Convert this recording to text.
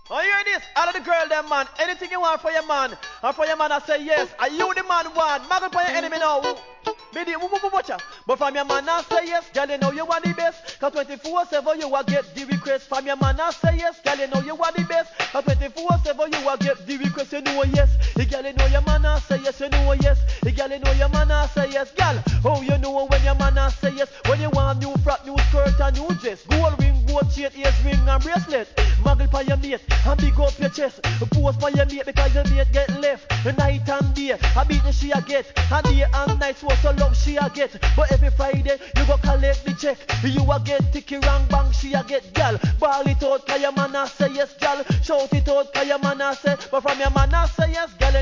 Oh, you hear this? All of the girl, them man. Anything you want for your man, and for your man, I say yes. Are you the man want? Muggle for your enemy now. Bidi, watch out. But from your man, I say yes. Girl, you know you want the best. Cause 24/7 you will get the request. From your man, I say yes. Girl, you know you want the best. Cause 24/7 you will get the request. You know yes. The girl, you know your man, I say yes. You know yes. The girl, you know your man, I say yes. Girl, oh, you know when your man, I say yes. When you want new frock, new skirt, and new dress. Gold ring, gold chain, ears ring, and bracelet. Muggle for your mate. And big up your chest. Post for your mate because your mate get left. Night and day. I beat the she a get. And day and night so love she a get. But every Friday you go collect the check. You a get ticky rang bang she a get gal. Ball it out cause your man a say yes gal. Shout it out cause your man a say. But from your man a say yes gal.